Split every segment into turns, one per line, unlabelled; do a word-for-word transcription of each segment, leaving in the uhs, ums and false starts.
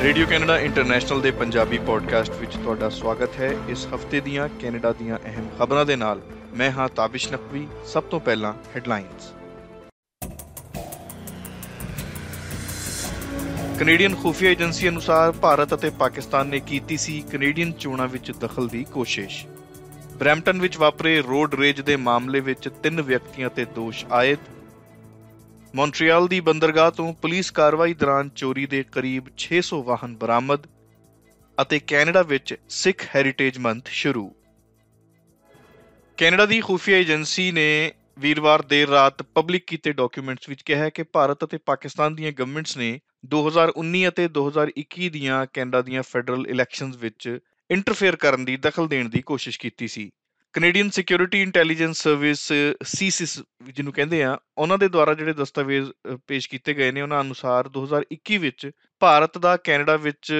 Radio Canada international ਦੇ Punjabi podcast ਵਿੱਚ ਤੁਹਾਡਾ ਸਵਾਗਤ ਹੈ। ਇਸ ਹਫ਼ਤੇ ਦੀਆਂ ਕੈਨੇਡਾ ਦੀਆਂ ਅਹਿਮ ਖਬਰਾਂ ਦੇ ਨਾਲ ਮੈਂ ਹਾਂ ਤਾਬਿਸ਼ ਨਕਵੀ। ਸਭ ਤੋਂ ਪਹਿਲਾਂ ਹੈਡਲਾਈਨਸ। ਕੈਨੇਡੀਅਨ ਖੁਫੀਆ ਏਜੰਸੀ ਅਨੁਸਾਰ ਭਾਰਤ ਅਤੇ ਪਾਕਿਸਤਾਨ ਨੇ ਕੀਤੀ ਸੀ ਕੈਨੇਡੀਅਨ ਚੋਣਾਂ ਵਿੱਚ ਦਖਲ ਦੀ ਕੋਸ਼ਿਸ਼। ਬਰੈਂਪਟਨ ਵਿੱਚ ਵਾਪਰੇ ਰੋਡ ਰੇਜ ਦੇ ਮਾਮਲੇ ਵਿੱਚ ਤਿੰਨ ਵਿਅਕਤੀਆਂ ਤੇ ਦੋਸ਼ ਆਇਦ। ਮੌਂਟਰੀਅਲ ਦੀ ਬੰਦਰਗਾਹ ਤੋਂ ਪੁਲਿਸ ਕਾਰਵਾਈ ਦੌਰਾਨ ਚੋਰੀ ਦੇ ਕਰੀਬ ਛੇ ਸੌ ਵਾਹਨ ਬਰਾਮਦ ਅਤੇ ਕੈਨੇਡਾ ਵਿੱਚ ਸਿੱਖ ਹੈਰੀਟੇਜ ਮੰਥ ਸ਼ੁਰੂ। ਕੈਨੇਡਾ ਦੀ ਖੁਫੀਆ ਏਜੰਸੀ ਨੇ ਵੀਰਵਾਰ ਦੇਰ ਰਾਤ ਪਬਲਿਕ ਕੀਤੇ ਡਾਕੂਮੈਂਟਸ ਵਿੱਚ ਕਿਹਾ ਕਿ ਭਾਰਤ ਅਤੇ ਪਾਕਿਸਤਾਨ ਦੀਆਂ ਗਵਰਨਮੈਂਟਸ ਨੇ ਦੋ ਹਜ਼ਾਰ ਉੱਨੀ ਅਤੇ ਦੋ ਹਜ਼ਾਰ ਇੱਕੀ ਦੀਆਂ ਕੈਨੇਡਾ ਦੀਆਂ ਫੈਡਰਲ ਇਲੈਕਸ਼ਨਜ਼ ਵਿੱਚ ਇੰਟਰਫੇਅਰ ਕਰਨ ਦੀ ਦਖਲ ਦੇਣ ਦੀ ਕੋਸ਼ਿਸ਼ ਕੀਤੀ ਸੀ। Canadian security intelligence service CSIS ਜਿਹਨੂੰ ਕਹਿੰਦੇ ਆ, ਉਹਨਾਂ ਦੇ ਦੁਆਰਾ ਜਿਹੜੇ ਦਸਤਾਵੇਜ਼ ਪੇਸ਼ ਕੀਤੇ ਗਏ ਨੇ, ਉਹਨਾਂ ਅਨੁਸਾਰ ਦੋ ਹਜ਼ਾਰ ਇੱਕੀ ਵਿੱਚ ਭਾਰਤ ਦਾ ਕੈਨੇਡਾ ਵਿੱਚ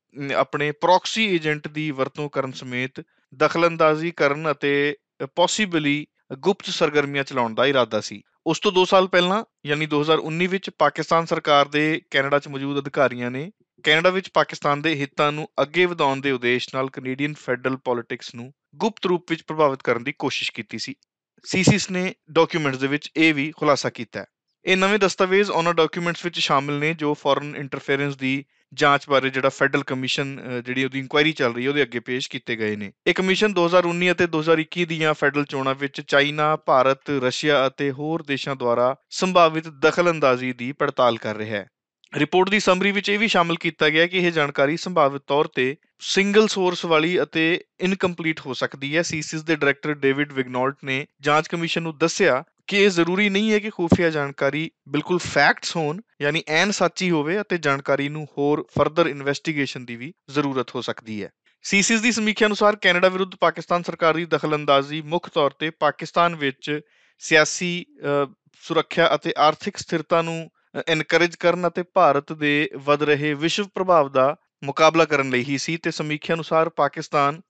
ਆਪਣੇ ਪ੍ਰੋਕਸੀ ਏਜੰਟ ਦੀ ਵਰਤੋਂ ਕਰਨ ਸਮੇਤ ਦਖਲਅੰਦਾਜ਼ੀ ਕਰਨ ਅਤੇ ਪੋਸੀਬਲੀ ਗੁਪਤ ਸਰਗਰਮੀਆਂ ਚਲਾਉਣ ਦਾ ਇਰਾਦਾ ਸੀ। ਉਸ ਤੋਂ ਦੋ ਸਾਲ ਪਹਿਲਾਂ ਯਾਨੀ ਦੋ ਹਜ਼ਾਰ ਉੱਨੀ ਵਿੱਚ ਪਾਕਿਸਤਾਨ ਸਰਕਾਰ ਦੇ ਕੈਨੇਡਾ 'ਚ ਮੌਜੂਦ ਅਧਿਕਾਰੀਆਂ ਨੇ ਕੈਨੇਡਾ ਵਿੱਚ ਪਾਕਿਸਤਾਨ ਦੇ ਹਿੱਤਾਂ ਨੂੰ ਅੱਗੇ ਵਧਾਉਣ ਦੇ ਉਦੇਸ਼ ਨਾਲ ਕੈਨੇਡੀਅਨ ਫੈਡਰਲ ਪੋਲਿਟਿਕਸ ਨੂੰ ਗੁਪਤ ਰੂਪ ਵਿੱਚ ਪ੍ਰਭਾਵਿਤ ਕਰਨ ਦੀ ਕੋਸ਼ਿਸ਼ ਕੀਤੀ ਸੀ। ਸੀਸਿਸ ਨੇ ਡਾਕੂਮੈਂਟਸ ਦੇ ਵਿੱਚ ਇਹ ਵੀ ਖੁਲਾਸਾ ਕੀਤਾ। ਇਹ ਨਵੇਂ ਦਸਤਾਵੇਜ਼ ਉਹਨਾਂ ਡਾਕੂਮੈਂਟਸ ਵਿੱਚ ਸ਼ਾਮਿਲ ਨੇ ਜੋ ਫੋਰਨ ਇੰਟਰਫੇਰੈਂਸ ਦੀ ਜਾਂਚ ਬਾਰੇ ਜਿਹੜਾ ਫੈਡਰਲ ਕਮਿਸ਼ਨ ਜਿਹੜੀ ਉਹਦੀ ਇਨਕੁਆਇਰੀ ਚੱਲ ਰਹੀ ਹੈ ਉਹਦੇ ਅੱਗੇ ਪੇਸ਼ ਕੀਤੇ ਗਏ ਨੇ। ਇਹ ਕਮਿਸ਼ਨ ਦੋ ਹਜ਼ਾਰ ਉੱਨੀ ਅਤੇ ਦੋ ਹਜ਼ਾਰ ਇੱਕੀ ਦੀਆਂ ਫੈਡਰਲ ਚੋਣਾਂ ਵਿੱਚ ਚਾਈਨਾ, ਭਾਰਤ, ਰਸ਼ੀਆ ਅਤੇ ਹੋਰ ਦੇਸ਼ਾਂ ਦੁਆਰਾ ਸੰਭਾਵਿਤ ਦਖਲਅੰਦਾਜ਼ੀ ਦੀ ਪੜਤਾਲ ਕਰ ਰਿਹਾ ਹੈ। ਰਿਪੋਰਟ ਦੀ ਸਮਰੀ ਵਿੱਚ ਇਹ ਵੀ ਸ਼ਾਮਿਲ ਕੀਤਾ ਗਿਆ ਕਿ ਇਹ ਜਾਣਕਾਰੀ ਸੰਭਾਵਿਤ ਤੌਰ ਤੇ ਸਿੰਗਲ ਸੋਰਸ ਵਾਲੀ ਅਤੇ ਇਨਕੰਪਲੀਟ ਹੋ ਸਕਦੀ ਹੈ। ਸੀਸਿਸ ਦੇ ਡਾਇਰੈਕਟਰ ਡੇਵਿਡ ਵਿਗਨੌਲਟ ਨੇ ਜਾਂਚ ਕਮਿਸ਼ਨ ਨੂੰ ਦੱਸਿਆ ਕਿ ਇਹ ਜ਼ਰੂਰੀ ਨਹੀਂ ਹੈ ਕਿ ਖੁਫੀਆ ਜਾਣਕਾਰੀ ਬਿਲਕੁਲ ਫੈਕਟਸ ਹੋਣ, ਯਾਨੀ ਐਨ ਸੱਚੀ ਹੋਵੇ, ਅਤੇ ਜਾਣਕਾਰੀ ਨੂੰ ਹੋਰ ਫਰਦਰ ਇਨਵੈਸਟੀਗੇਸ਼ਨ ਦੀ ਵੀ ਜ਼ਰੂਰਤ ਹੋ ਸਕਦੀ ਹੈ। ਸੀਸਿਸ ਦੀ ਸਮੀਖਿਆ ਅਨੁਸਾਰ ਕੈਨੇਡਾ ਵਿਰੁੱਧ ਪਾਕਿਸਤਾਨ ਸਰਕਾਰ ਦੀ ਦਖਲਅੰਦਾਜ਼ੀ ਮੁੱਖ ਤੌਰ ਤੇ ਪਾਕਿਸਤਾਨ ਵਿੱਚ ਸਿਆਸੀ ਸੁਰੱਖਿਆ ਅਤੇ ਆਰਥਿਕ ਸਥਿਰਤਾ ਨੂੰ ਐਨਕਰੇਜ ਕਰਨ ਅਤੇ ਭਾਰਤ ਦੇ ਵੱਧ ਰਹੇ ਵਿਸ਼ਵ ਪ੍ਰਭਾਵ ਦਾ ਮੁਕਾਬਲਾ ਕਰਨ ਲਈ ਹੀ ਸੀ। ਤੇ ਸਮੀਖਿਆ ਅਨੁਸਾਰ ਪਾਕਿਸਤਾਨ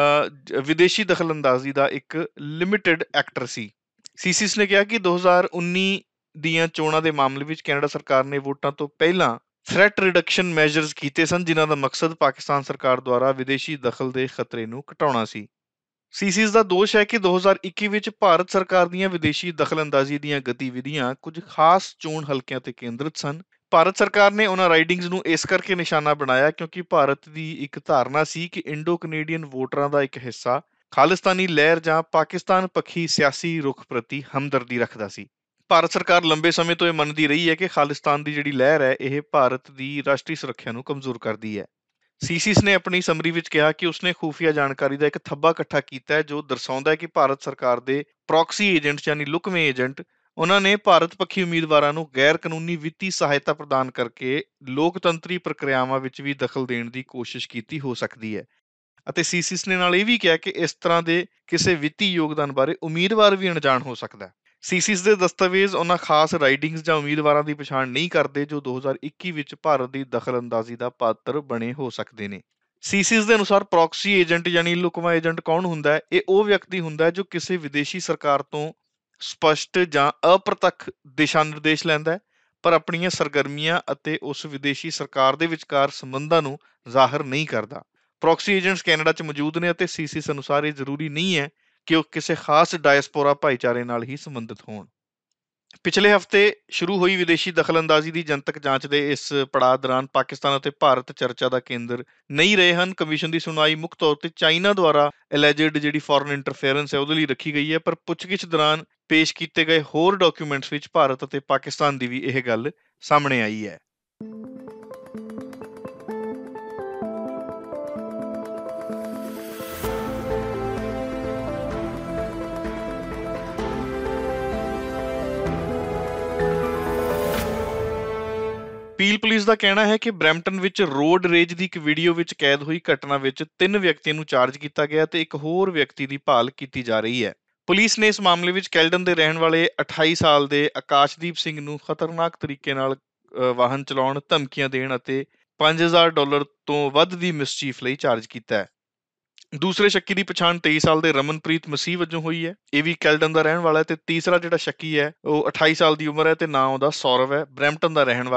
ਵਿਦੇਸ਼ੀ ਦਖਲਅੰਦਾਜ਼ੀ ਦਾ ਇੱਕ ਲਿਮਿਟਡ ਐਕਟਰ ਸੀ। ਸੀਸਿਸ ਨੇ ਕਿਹਾ ਕਿ ਦੋ ਹਜ਼ਾਰ ਉੱਨੀ ਦੀਆਂ ਚੋਣਾਂ ਦੇ ਮਾਮਲੇ ਵਿੱਚ ਕੈਨੇਡਾ ਸਰਕਾਰ ਨੇ ਵੋਟਾਂ ਤੋਂ ਪਹਿਲਾਂ ਥ੍ਰੈਟ ਰਿਡਕਸ਼ਨ ਮੈਜਰਸ ਕੀਤੇ ਸਨ, ਜਿਨ੍ਹਾਂ ਦਾ ਮਕਸਦ ਪਾਕਿਸਤਾਨ ਸਰਕਾਰ ਦੁਆਰਾ ਵਿਦੇਸ਼ੀ ਦਖਲ ਦੇ ਖਤਰੇ ਨੂੰ ਘਟਾਉਣਾ ਸੀ। ਸੀਸਿਸ ਦਾ ਦੋਸ਼ ਹੈ ਕਿ ਦੋ ਹਜ਼ਾਰ ਇੱਕੀ ਵਿੱਚ ਭਾਰਤ ਸਰਕਾਰ ਦੀਆਂ ਵਿਦੇਸ਼ੀ ਦਖਲਅੰਦਾਜ਼ੀ ਦੀਆਂ ਗਤੀਵਿਧੀਆਂ ਕੁਝ ਖਾਸ ਚੋਣ ਹਲਕਿਆਂ ਤੇ ਕੇਂਦਰਿਤ ਸਨ। ਭਾਰਤ ਸਰਕਾਰ ਨੇ ਉਹਨਾਂ ਰਾਈਡਿੰਗਸ ਨੂੰ ਇਸ ਕਰਕੇ ਨਿਸ਼ਾਨਾ ਬਣਾਇਆ ਕਿਉਂਕਿ ਭਾਰਤ ਦੀ ਇੱਕ ਧਾਰਨਾ ਸੀ ਕਿ ਇੰਡੋ ਕੈਨੇਡੀਅਨ ਵੋਟਰਾਂ ਦਾ ਇੱਕ ਹਿੱਸਾ ਖਾਲਿਸਤਾਨੀ ਲਹਿਰ ਜਾਂ ਪਾਕਿਸਤਾਨ ਪੱਖੀ ਸਿਆਸੀ ਰੁਖ ਪ੍ਰਤੀ ਹਮਦਰਦੀ ਰੱਖਦਾ ਸੀ। ਭਾਰਤ ਸਰਕਾਰ ਲੰਬੇ ਸਮੇਂ ਤੋਂ ਇਹ ਮੰਨਦੀ ਰਹੀ ਹੈ ਕਿ ਖਾਲਿਸਤਾਨ ਦੀ ਜਿਹੜੀ ਲਹਿਰ ਹੈ ਇਹ ਭਾਰਤ ਦੀ ਰਾਸ਼ਟਰੀ ਸੁਰੱਖਿਆ ਨੂੰ ਕਮਜ਼ੋਰ ਕਰਦੀ ਹੈ। ਸੀਸਿਸ ਨੇ ਆਪਣੀ ਸਮਰੀ ਵਿੱਚ ਕਿਹਾ ਕਿ ਉਸਨੇ ਖੂਫੀਆ ਜਾਣਕਾਰੀ ਦਾ ਇੱਕ ਥੱਬਾ ਇਕੱਠਾ ਕੀਤਾ ਹੈ ਜੋ ਦਰਸਾਉਂਦਾ ਹੈ ਕਿ ਭਾਰਤ ਸਰਕਾਰ ਦੇ ਪ੍ਰੋਕਸੀ ਏਜੰਟ ਯਾਨੀ ਲੁਕਵੇਂ ਏਜੰਟ ਉਹਨਾਂ ਨੇ ਭਾਰਤ ਪੱਖੀ ਉਮੀਦਵਾਰਾਂ ਨੂੰ ਗੈਰ ਕਾਨੂੰਨੀ ਵਿੱਤੀ ਸਹਾਇਤਾ ਪ੍ਰਦਾਨ ਕਰਕੇ ਲੋਕਤੰਤਰੀ ਪ੍ਰਕਿਰਿਆਵਾਂ ਵਿੱਚ ਵੀ ਦਖਲ ਦੇਣ ਦੀ ਕੋਸ਼ਿਸ਼ ਕੀਤੀ ਹੋ ਸਕਦੀ ਹੈ। ਅਤੇ ਸੀਸਿਸ ਨੇ ਨਾਲ ਇਹ ਵੀ ਕਿਹਾ ਕਿ ਇਸ ਤਰ੍ਹਾਂ ਦੇ ਕਿਸੇ ਵਿੱਤੀ ਯੋਗਦਾਨ ਬਾਰੇ ਉਮੀਦਵਾਰ ਵੀ ਅਣਜਾਣ ਹੋ ਸਕਦਾ ਹੈ। ਸੀਸਿਸ ਦੇ ਦਸਤਾਵੇਜ਼ ਉਹਨਾਂ ਖਾਸ ਰਾਈਡਿੰਗਸ ਜਾਂ ਉਮੀਦਵਾਰਾਂ ਦੀ ਪਛਾਣ ਨਹੀਂ ਕਰਦੇ ਜੋ ਦੋ ਹਜ਼ਾਰ ਇੱਕੀ ਵਿੱਚ ਭਾਰਤ ਦੀ ਦਖਲਅੰਦਾਜ਼ੀ ਦਾ ਪਾਤਰ ਬਣੇ ਹੋ ਸਕਦੇ ਨੇ। ਸੀਸਿਸ ਦੇ ਅਨੁਸਾਰ ਪ੍ਰੋਕਸੀ ਏਜੰਟ ਯਾਨੀ ਲੁਕਵਾਂ ਏਜੰਟ ਕੌਣ ਹੁੰਦਾ ਹੈ? ਇਹ ਉਹ ਵਿਅਕਤੀ ਹੁੰਦਾ ਹੈ ਜੋ ਕਿਸੇ ਵਿਦੇਸ਼ੀ ਸਰਕਾਰ ਤੋਂ ਸਪਸ਼ਟ ਜਾਂ ਅਪ੍ਰਤੱਖ ਦਿਸ਼ਾ ਨਿਰਦੇਸ਼ ਲੈਂਦਾ ਹੈ ਪਰ ਆਪਣੀਆਂ ਸਰਗਰਮੀਆਂ ਅਤੇ ਉਸ ਵਿਦੇਸ਼ੀ ਸਰਕਾਰ ਦੇ ਵਿਚਕਾਰ ਸੰਬੰਧਾਂ ਨੂੰ ਜ਼ਾਹਰ ਨਹੀਂ ਕਰਦਾ। ਪ੍ਰੋਕਸੀ ਏਜੰਟਸ ਕੈਨੇਡਾ 'ਚ ਮੌਜੂਦ ਨੇ ਅਤੇ ਸੀਸਿਸ ਅਨੁਸਾਰ ਇਹ ਜ਼ਰੂਰੀ ਨਹੀਂ ਹੈ ਕਿ ਉਹ ਕਿਸੇ ਖਾਸ ਡਾਇਸਪੋਰਾ ਭਾਈਚਾਰੇ ਨਾਲ ਹੀ ਸੰਬੰਧਿਤ ਹੋਣ। ਪਿਛਲੇ ਹਫ਼ਤੇ ਸ਼ੁਰੂ ਹੋਈ ਵਿਦੇਸ਼ੀ ਦਖਲਅੰਦਾਜ਼ੀ ਦੀ ਜਨਤਕ ਜਾਂਚ ਦੇ ਇਸ ਪੜਾਅ ਦੌਰਾਨ ਪਾਕਿਸਤਾਨ ਅਤੇ ਭਾਰਤ ਚਰਚਾ ਦਾ ਕੇਂਦਰ ਨਹੀਂ ਰਹੇ ਹਨ। ਕਮਿਸ਼ਨ ਦੀ ਸੁਣਵਾਈ ਮੁੱਖ ਤੌਰ ਤੇ ਚਾਈਨਾ ਦੁਆਰਾ ਐਲੈਜਡ ਜਿਹੜੀ ਫੋਰਨ ਇੰਟਰਫੇਰੈਂਸ ਹੈ ਉਹਦੇ ਲਈ ਰੱਖੀ ਗਈ ਹੈ, ਪਰ ਪੁੱਛਗਿੱਛ ਦੌਰਾਨ ਪੇਸ਼ ਕੀਤੇ ਗਏ ਹੋਰ ਡਾਕੂਮੈਂਟਸ ਵਿੱਚ ਭਾਰਤ ਅਤੇ ਪਾਕਿਸਤਾਨ ਦੀ ਵੀ ਇਹ ਗੱਲ ਸਾਹਮਣੇ ਆਈ ਹੈ। ਪੀਲ ਪੁਲਿਸ ਦਾ ਕਹਿਣਾ ਹੈ ਕਿ ਬਰੈਂਪਟਨ ਵਿੱਚ ਰੋਡ ਰੇਜ ਦੀ ਇੱਕ ਵੀਡੀਓ ਵਿੱਚ ਕੈਦ ਹੋਈ ਘਟਨਾ ਵਿੱਚ ਤਿੰਨ ਵਿਅਕਤੀਆਂ ਨੂੰ ਚਾਰਜ ਕੀਤਾ ਗਿਆ ਤੇ ਇੱਕ ਹੋਰ ਵਿਅਕਤੀ ਦੀ ਭਾਲ ਕੀਤੀ ਜਾ ਰਹੀ ਹੈ। ਪੁਲਿਸ ਨੇ ਇਸ ਮਾਮਲੇ ਵਿੱਚ ਕੈਲਡਨ ਦੇ ਰਹਿਣ ਵਾਲੇ ਅਠਾਈ ਸਾਲ ਦੇ ਆਕਾਸ਼ਦੀਪ ਸਿੰਘ ਨੂੰ ਖਤਰਨਾਕ ਤਰੀਕੇ ਨਾਲ ਵਾਹਨ ਚਲਾਉਣ, ਧਮਕੀਆਂ ਦੇਣ ਅਤੇ ਪੰਜ ਹਜ਼ਾਰ ਡਾਲਰ ਤੋਂ ਵੱਧ ਦੀ ਮਿਸਚੀਫ ਲਈ ਚਾਰਜ ਕੀਤਾ ਹੈ। ਦੂਸਰੇ ਸ਼ੱਕੀ ਦੀ ਪਛਾਣ ਤੇਈ ਸਾਲ ਦੇ ਰਮਨਪ੍ਰੀਤ ਮਸੀਹ ਵਜੋਂ ਹੋਈ ਹੈ। ਇਹ ਵੀ ਕੈਲਡਨ ਦਾ ਰਹਿਣ ਵਾਲਾ ਹੈ ਤੇ ਤੀਸਰਾ ਜਿਹੜਾ ਸ਼ੱਕੀ ਹੈ ਉਹ ਅਠਾਈ ਸਾਲ ਦੀ ਉਮਰ ਹੈ ਤੇ ਨਾਂ ਉਹਦਾ ਸੌਰਵ ਹੈ, ਬਰੈਂਪਟਨ ਦਾ ਰਹਿਣ ਵਾਲਾ ਹੈ।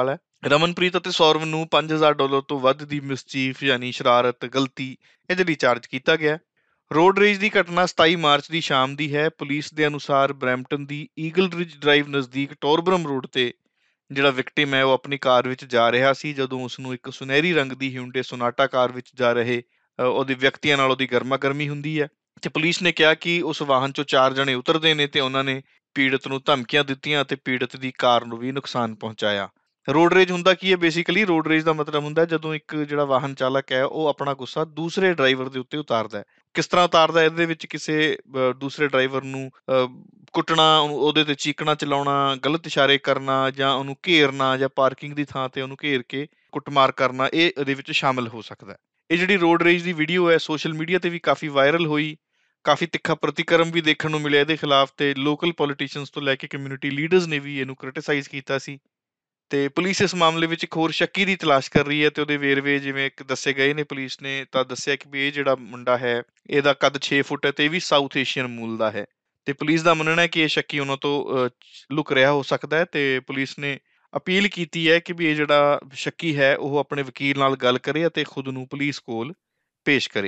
ਰਮਨਪ੍ਰੀਤ ਅਤੇ ਸੌਰਵ ਨੂੰ ਪੰਜ ਹਜ਼ਾਰ ਡਾਲਰ ਤੋਂ ਵੱਧ ਦੀ ਮਿਸਚੀਫ ਯਾਨੀ ਸ਼ਰਾਰਤ, ਗਲਤੀ ਇਹਦੇ ਲਈ ਚਾਰਜ ਕੀਤਾ ਗਿਆ। ਰੋਡ ਰੇਜ ਦੀ ਘਟਨਾ ਸਤਾਈ ਮਾਰਚ ਦੀ ਸ਼ਾਮ ਦੀ ਹੈ। ਪੁਲਿਸ ਦੇ ਅਨੁਸਾਰ ਬਰੈਂਪਟਨ ਦੀ ਈਗਲ ਰਿਜ ਡਰਾਈਵ ਨਜ਼ਦੀਕ ਟੋਰਬਰਮ ਰੋਡ ਤੇ ਜਿਹੜਾ ਵਿਕਟਿਮ ਹੈ ਉਹ ਆਪਣੀ ਕਾਰ ਵਿੱਚ ਜਾ ਰਿਹਾ ਸੀ, ਜਦੋਂ ਉਸਨੂੰ ਇੱਕ ਸੁਨਹਿਰੀ ਰੰਗ ਦੀ ਹਿਊਂਡੇ ਸੋਨਾਟਾ ਕਾਰ ਵਿੱਚ ਜਾ ਰਹੇ ਅ, ਉਹਦੇ ਵਿਅਕਤੀਆਂ ਨਾਲ ਉਹਦੀ ਗਰਮਾ ਗਰਮੀ ਹੁੰਦੀ ਹੈ ਤੇ ਪੁਲਿਸ ਨੇ ਕਿਹਾ ਕਿ ਉਸ ਵਾਹਨ ਚੋਂ ਚਾਰ ਜਣੇ ਉਤਰਦੇ ਨੇ ਤੇ ਉਹਨਾਂ ਨੇ ਪੀੜਤ ਨੂੰ ਧਮਕੀਆਂ ਦਿੱਤੀਆਂ ਅਤੇ ਪੀੜਤ ਦੀ ਕਾਰ ਨੂੰ ਵੀ ਨੁਕਸਾਨ ਪਹੁੰਚਾਇਆ। ਰੋਡ ਰੇਜ ਹੁੰਦਾ ਕੀ ਹੈ? ਬੇਸਿਕਲੀ ਰੋਡ ਰੇਜ ਦਾ ਮਤਲਬ ਹੁੰਦਾ ਹੈ ਜਦੋਂ ਇੱਕ ਜਿਹੜਾ ਵਾਹਨ ਚਾਲਕ ਹੈ ਉਹ ਆਪਣਾ ਗੁੱਸਾ ਦੂਸਰੇ ਡਰਾਈਵਰ ਦੇ ਉੱਤੇ ਉਤਾਰਦਾ ਹੈ। ਕਿਸ ਤਰ੍ਹਾਂ ਉਤਾਰਦਾ ਹੈ? ਇਹਦੇ ਵਿੱਚ ਕਿਸੇ ਅ, ਦੂਸਰੇ ਡਰਾਈਵਰ ਨੂੰ ਅ, ਕੁੱਟਣਾ, ਉਹਨੂੰ- ਉਹਦੇ ਤੇ ਚੀਕਣਾ ਚਲਾਉਣਾ, ਗਲਤ ਇਸ਼ਾਰੇ ਕਰਨਾ ਜਾਂ ਉਹਨੂੰ ਘੇਰਨਾ ਜਾਂ ਪਾਰਕਿੰਗ ਦੀ ਥਾਂ ਤੇ ਉਹਨੂੰ ਘੇਰ ਕੇ ਕੁੱਟਮਾਰ ਕਰਨਾ, ਇਹ ਇਹਦੇ ਵਿੱਚ ਸ਼ਾਮਲ ਹੋ ਸਕਦਾ ਹੈ। ਇਹ ਜਿਹੜੀ ਰੋਡ ਰੇਜ ਦੀ ਵੀਡੀਓ ਹੈ ਸੋਸ਼ਲ ਮੀਡੀਆ ਤੇ ਵੀ ਕਾਫੀ ਵਾਇਰਲ ਹੋਈ। ਕਾਫੀ ਤਿੱਖਾ ਪ੍ਰਤੀਕਰਮ ਵੀ ਦੇਖਣ ਨੂੰ ਮਿਲਿਆ ਇਹਦੇ ਖਿਲਾਫ ਤੇ ਲੋਕਲ ਪੋਲੀਟੀਸ਼ੀਅਨਸ ਤੋਂ ਲੈ ਕੇ ਕਮਿਊਨਿਟੀ ਲੀਡਰਸ ਨੇ ਵੀ ਇਹਨੂੰ ਕ੍ਰਿਟਿਸਾਈਜ਼ ਕੀਤਾ ਸੀ। ਤੇ ਪੁਲਿਸ ਇਸ ਮਾਮਲੇ ਵਿੱਚ ਇੱਕ ਹੋਰ ਸ਼ੱਕੀ ਦੀ ਤਲਾਸ਼ ਕਰ ਰਹੀ ਹੈ ਤੇ ਉਹਦੇ ਵੇਰਵੇ ਜਿਵੇਂ ਇੱਕ ਦੱਸੇ ਗਏ ਨੇ। ਪੁਲਿਸ ਨੇ ਤਾਂ ਦੱਸਿਆ ਕਿ ਵੀ ਇਹ ਜਿਹੜਾ ਮੁੰਡਾ ਹੈ ਇਹਦਾ ਕੱਦ ਛੇ ਫੁੱਟ ਹੈ ਤੇ ਇਹ ਵੀ ਸਾਊਥ ਏਸ਼ੀਅਨ ਮੂਲ ਦਾ ਹੈ ਤੇ ਪੁਲਿਸ ਦਾ ਮੰਨਣਾ ਹੈ ਕਿ ਇਹ ਸ਼ੱਕੀ ਉਹਨਾਂ ਤੋਂ ਅਹ, ਲੁਕ ਰਿਹਾ ਹੋ ਸਕਦਾ ਹੈ ਤੇ ਪੁਲਿਸ ਨੇ ਅਪੀਲ ਕੀਤੀ ਹੈ ਕਿ ਵੀ ਇਹ ਜਿਹੜਾ ਸ਼ੱਕੀ ਹੈ ਉਹ ਆਪਣੇ ਵਕੀਲ ਨਾਲ ਗੱਲ ਕਰੇ ਅਤੇ ਖੁਦ ਨੂੰ ਪੁਲਿਸ ਕੋਲ ਪੇਸ਼ ਕਰੇ।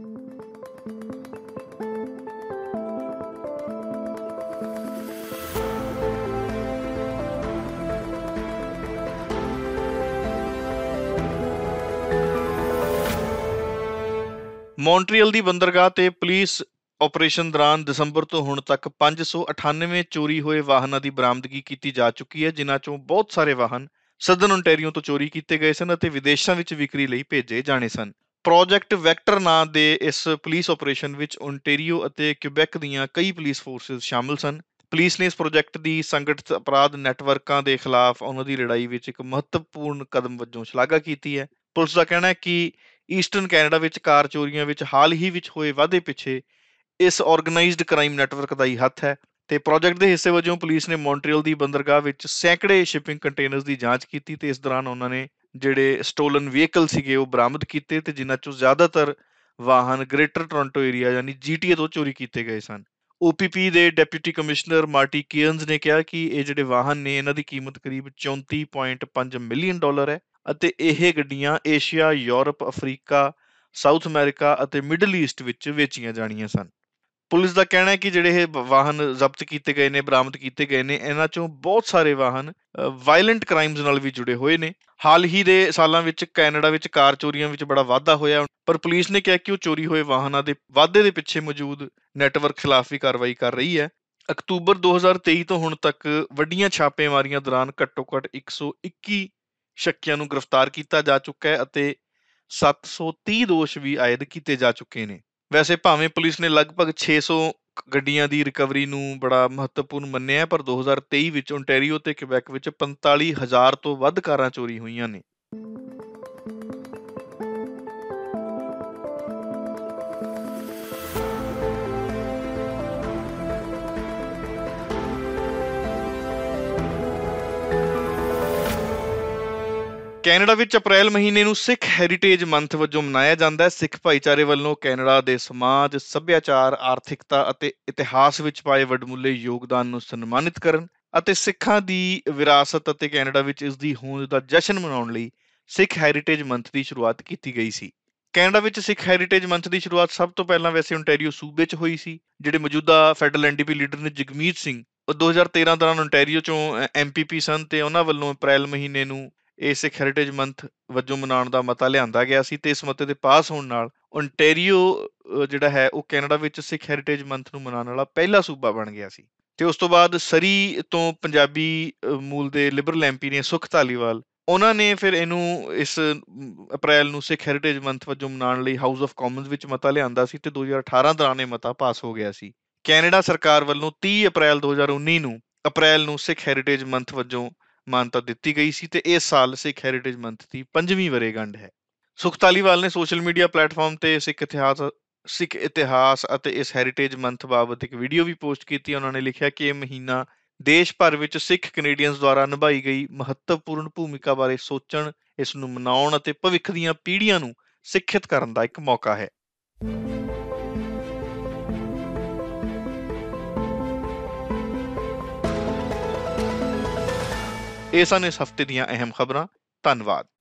ਮੌਂਟਰੀਅਲ ਦੀ ਬੰਦਰਗਾਹ ਤੇ ਪੁਲਿਸ ਆਪਰੇਸ਼ਨ ਦੌਰਾਨ ਦਸੰਬਰ ਤੋਂ ਹੁਣ ਤੱਕ ਪੰਜ ਸੌ ਅਠਾਨਵੇਂ ਚੋਰੀ ਹੋਏ ਵਾਹਨਾਂ ਦੀ ਬਰਾਮਦਗੀ ਕੀਤੀ ਜਾ ਚੁੱਕੀ ਹੈ, ਜਿਨ੍ਹਾਂ ਚੋਂ ਬਹੁਤ ਸਾਰੇ ਵਾਹਨ ਸਦਨ ਓਨਟਾਰੀਓ ਤੋਂ ਚੋਰੀ ਕੀਤੇ ਗਏ ਸਨ ਅਤੇ ਵਿਦੇਸ਼ਾਂ ਵਿੱਚ ਵਿਕਰੀ ਲਈ ਭੇਜੇ ਜਾਣੇ ਸਨ। ਪ੍ਰੋਜੈਕਟ ਵੈਕਟਰ ਨਾਂ ਦੇ ਇਸ ਪੁਲਿਸ ਆਪਰੇਸ਼ਨ ਵਿੱਚ ਓਨਟਾਰੀਓ ਅਤੇ ਕਿਊਬੈਕ ਦੀਆਂ ਕਈ ਪੁਲਿਸ ਫੋਰਸਿਸ ਸ਼ਾਮਲ ਸਨ। ਪੁਲਿਸ ਨੇ ਇਸ ਪ੍ਰੋਜੈਕਟ ਦੀ ਸੰਗਠਿਤ ਅਪਰਾਧ ਨੈਟਵਰਕਾਂ ਦੇ ਖਿਲਾਫ ਉਹਨਾਂ ਦੀ ਲੜਾਈ ਵਿੱਚ ਇੱਕ ਮਹੱਤਵਪੂਰਨ ਕਦਮ ਵਜੋਂ ਸ਼ਲਾਘਾ ਕੀਤੀ ਹੈ। ਪੁਲਿਸ ਦਾ ਕਹਿਣਾ ਹੈ ਕਿ ਈਸਟਰਨ ਕੈਨੇਡਾ ਵਿੱਚ ਕਾਰ ਚੋਰੀਆਂ ਵਿੱਚ ਹਾਲ ਹੀ ਵਿੱਚ ਹੋਏ ਵਾਧੇ ਪਿੱਛੇ ਇਸ ਆਰਗੇਨਾਈਜ਼ਡ ਕ੍ਰਾਈਮ ਨੈਟਵਰਕ ਦਾ ਹੀ ਹੱਥ ਹੈ ਤੇ ਪ੍ਰੋਜੈਕਟ ਦੇ ਹਿੱਸੇ ਵਜੋਂ ਪੁਲਿਸ ਨੇ ਮੌਂਟਰੀਅਲ ਦੀ ਬੰਦਰਗਾਹ ਵਿੱਚ ਸੈਂਕੜੇ ਸ਼ਿਪਿੰਗ ਕੰਟੇਨਰਸ ਦੀ ਜਾਂਚ ਕੀਤੀ ਤੇ ਇਸ ਦੌਰਾਨ ਉਹਨਾਂ ਨੇ ਜਿਹੜੇ ਸਟੋਲਨ ਵਹੀਕਲ ਸੀਗੇ ਉਹ ਬਰਾਮਦ ਕੀਤੇ ਤੇ ਜਿਨ੍ਹਾਂ ਚੋਂ ਜ਼ਿਆਦਾਤਰ ਵਾਹਨ ਗ੍ਰੇਟਰ ਟੋਰਾਂਟੋ ਏਰੀਆ ਯਾਨੀ ਜੀਟੀਏ ਤੋਂ ਚੋਰੀ ਕੀਤੇ ਗਏ ਸਨ। ਓਪੀਪੀ ਦੇ ਡੈਪਿਊਟੀ ਕਮਿਸ਼ਨਰ ਮਾਰਟੀ ਕੀਅਨਜ਼ ਨੇ ਕਿਹਾ ਕਿ ਇਹ ਜਿਹੜੇ ਵਾਹਨ ਨੇ ਇਹਨਾਂ ਦੀ ਕੀਮਤ ਕਰੀਬ ਚੌਂਤੀ ਪੁਆਇੰਟ ਪੰਜ ਮਿਲੀਅਨ ਡਾਲਰ ਹੈ ਅਤੇ ਇਹ ਗੱਡੀਆਂ Asia, Europe, Africa, South America ਅਤੇ ਮਿਡਲ ਈਸਟ ਵਿੱਚ ਵੇਚੀਆਂ ਜਾਣੀਆਂ ਸਨ। ਪੁਲਿਸ ਦਾ ਕਹਿਣਾ ਹੈ ਕਿ ਜਿਹੜੇ ਇਹ ਵਾਹਨ ਜ਼ਬਤ ਕੀਤੇ ਗਏ ਨੇ, ਬਰਾਮਦ ਕੀਤੇ ਗਏ ਨੇ, ਇਹਨਾਂ ਚੋਂ ਬਹੁਤ ਸਾਰੇ ਵਾਹਨ ਵਾਇਲੈਂਟ ਕ੍ਰਾਈਮਸ ਨਾਲ ਵੀ ਜੁੜੇ ਹੋਏ ਨੇ। ਹਾਲ ਹੀ ਦੇ ਸਾਲਾਂ ਵਿੱਚ ਕੈਨੇਡਾ ਵਿੱਚ ਕਾਰ ਚੋਰੀਆਂ ਵਿੱਚ ਬੜਾ ਵਾਧਾ ਹੋਇਆ, ਪਰ ਪੁਲਿਸ ਨੇ ਕਿਹਾ ਕਿ ਉਹ ਚੋਰੀ ਹੋਏ ਵਾਹਨਾਂ ਦੇ ਵਾਧੇ ਦੇ ਪਿੱਛੇ ਮੌਜੂਦ ਨੈਟਵਰਕ ਖਿਲਾਫ ਵੀ ਕਾਰਵਾਈ ਕਰ ਰਹੀ ਹੈ। ਅਕਤੂਬਰ ਦੋ ਹਜ਼ਾਰ ਤੇਈ ਤੋਂ ਹੁਣ ਤੱਕ ਵੱਡੀਆਂ ਛਾਪੇਮਾਰੀਆਂ ਦੌਰਾਨ ਘੱਟੋ ਘੱਟ ਇੱਕ ਸੌ ਇੱਕੀ ਸ਼ੱਕੀਆਂ ਨੂੰ ਗ੍ਰਿਫਤਾਰ ਕੀਤਾ ਜਾ ਚੁੱਕਾ ਹੈ ਅਤੇ ਸੱਤ ਸੌ ਤੀਹ ਦੋਸ਼ ਵੀ ਆਇਦ ਕੀਤੇ ਜਾ ਚੁੱਕੇ ਨੇ। ਵੈਸੇ ਭਾਵੇਂ ਪੁਲਿਸ ਨੇ ਲਗਭਗ ਛੇ ਸੌ ਗੱਡੀਆਂ ਦੀ ਰਿਕਵਰੀ ਨੂੰ ਬੜਾ ਮਹੱਤਵਪੂਰਨ ਮੰਨਿਆ, ਪਰ ਦੋ ਹਜ਼ਾਰ ਤੇਈ ਵਿੱਚ ਓਨਟਾਰੀਓ ਤੇ ਕਿਊਬੈਕ ਵਿੱਚ ਪੰਤਾਲੀ ਹਜ਼ਾਰ ਤੋਂ ਵੱਧ ਕਾਰਾਂ ਚੋਰੀ ਹੋਈਆਂ ਨੇ। ਕੈਨੇਡਾ ਵਿੱਚ ਅਪ੍ਰੈਲ ਮਹੀਨੇ ਨੂੰ ਸਿੱਖ ਹੈਰੀਟੇਜ ਮੰਥ ਵਜੋਂ ਮਨਾਇਆ ਜਾਂਦਾ ਹੈ। ਸਿੱਖ ਭਾਈਚਾਰੇ ਵੱਲੋਂ ਕੈਨੇਡਾ ਦੇ ਸਮਾਜ, ਸੱਭਿਆਚਾਰ, ਆਰਥਿਕਤਾ ਅਤੇ ਇਤਿਹਾਸ ਵਿੱਚ ਪਾਏ ਵਡਮੁੱਲੇ ਯੋਗਦਾਨ ਨੂੰ ਸਨਮਾਨਿਤ ਕਰਨ ਅਤੇ ਸਿੱਖਾਂ ਦੀ ਵਿਰਾਸਤ ਅਤੇ ਕੈਨੇਡਾ ਵਿੱਚ ਇਸ ਦੀ ਹੋਂਦ ਦਾ ਜਸ਼ਨ ਮਨਾਉਣ ਲਈ ਸਿੱਖ ਹੈਰੀਟੇਜ ਮੰਥ ਦੀ ਸ਼ੁਰੂਆਤ ਕੀਤੀ ਗਈ ਸੀ। ਕੈਨੇਡਾ ਵਿੱਚ ਸਿੱਖ ਹੈਰੀਟੇਜ ਮੰਥ ਦੀ ਸ਼ੁਰੂਆਤ ਸਭ ਤੋਂ ਪਹਿਲਾਂ ਵੈਸੇ ਓਨਟਾਰੀਓ ਸੂਬੇ 'ਚ ਹੋਈ ਸੀ। ਜਿਹੜੇ ਮੌਜੂਦਾ ਫੈਡਰਲ ਐਨਡੀਪੀ ਲੀਡਰ ਨੇ ਜਗਮੀਤ ਸਿੰਘ, ਉਹ ਦੋ ਹਜ਼ਾਰ ਤੇਰਾਂ ਦੌਰਾਨ ਓਨਟਾਰੀਓ 'ਚੋਂ ਐਮਪੀਪੀ ਸਨ ਤੇ ਉਹਨਾਂ ਵੱਲੋਂ ਅਪ੍ਰੈਲ ਮਹੀਨੇ ਨੂੰ ਇਹ ਸਿੱਖ ਹੈਰੀਟੇਜ ਮੰਥ ਵਜੋਂ ਮਨਾਉਣ ਦਾ ਮਤਾ ਲਿਆਂਦਾ ਗਿਆ ਸੀ ਤੇ ਇਸ ਮਤੇ ਦੇ ਪਾਸ ਹੋਣ ਨਾਲ ਓਨਟਾਰੀਓ ਜਿਹੜਾ ਹੈ ਉਹ ਕੈਨੇਡਾ ਵਿੱਚ ਸਿੱਖ ਹੈਰੀਟੇਜ ਮੰਥ ਨੂੰ ਮਨਾਉਣ ਵਾਲਾ ਪਹਿਲਾ ਸੂਬਾ ਬਣ ਗਿਆ ਸੀ। ਤੇ ਉਸ ਤੋਂ ਬਾਅਦ ਸਰੀ ਤੋਂ ਪੰਜਾਬੀ ਮੂਲ ਦੇ ਲਿਬਰਲ ਐਮਪੀ ਨੇ ਸੁਖ ਧਾਲੀਵਾਲ, ਉਹਨਾਂ ਨੇ ਫਿਰ ਇਹਨੂੰ ਇਸ ਅਪ੍ਰੈਲ ਨੂੰ ਸਿੱਖ ਹੈਰੀਟੇਜ ਮੰਥ ਵਜੋਂ ਮਨਾਉਣ ਲਈ ਹਾਊਸ ਆਫ ਕਾਮਨਸ ਵਿੱਚ ਮਤਾ ਲਿਆਂਦਾ ਸੀ ਤੇ ਦੋ ਹਜ਼ਾਰ ਅਠਾਰਾਂ ਦੌਰਾਨ ਇਹ ਮਤਾ ਪਾਸ ਹੋ ਗਿਆ ਸੀ। ਕੈਨੇਡਾ ਸਰਕਾਰ ਵੱਲੋਂ ਤੀਹ ਅਪ੍ਰੈਲ ਦੋ ਹਜ਼ਾਰ ਉੱਨੀ ਨੂੰ ਅਪ੍ਰੈਲ ਨੂੰ ਸਿੱਖ ਹੈਰੀਟੇਜ ਮੰਥ ਵਜੋਂ ਮਾਨਤਾ ਦਿੱਤੀ ਗਈ ਸੀ ਤੇ ਇਸ ਸਾਲ ਸਿੱਖ ਹੈਰੀਟੇਜ ਮੰਥ ਦੀ ਪੰਜਵੀਂ ਵਰ੍ਹੇਗੰਢ ਹੈ। ਸੁਖ ਧਾਲੀਵਾਲ ਨੇ ਸੋਸ਼ਲ ਮੀਡੀਆ ਪਲੇਟਫਾਰਮ ਤੇ ਸਿੱਖ ਇਤਿਹਾਸ ਸਿੱਖ ਇਤਿਹਾਸ ਅਤੇ ਇਸ ਹੈਰੀਟੇਜ ਮੰਥ ਬਾਬਤ ਇੱਕ ਵੀਡੀਓ ਵੀ ਪੋਸਟ ਕੀਤੀ। ਉਹਨਾਂ ਨੇ ਲਿਖਿਆ ਕਿ ਇਹ ਮਹੀਨਾ ਦੇਸ਼ ਭਰ ਵਿੱਚ ਸਿੱਖ ਕੈਨੇਡੀਅਨਸ ਦੁਆਰਾ ਨਿਭਾਈ ਗਈ ਮਹੱਤਵਪੂਰਨ ਭੂਮਿਕਾ ਬਾਰੇ ਸੋਚਣ, ਇਸ ਨੂੰ ਮਨਾਉਣ ਅਤੇ ਭਵਿੱਖ ਦੀਆਂ ਪੀੜ੍ਹੀਆਂ ਨੂੰ ਸਿੱਖਿਅਤ ਕਰਨ ਦਾ ਇੱਕ ਮੌਕਾ ਹੈ। ਇਹ ਸਨ ਇਸ ਹਫ਼ਤੇ ਦੀਆਂ ਅਹਿਮ ਖਬਰਾਂ। ਧੰਨਵਾਦ।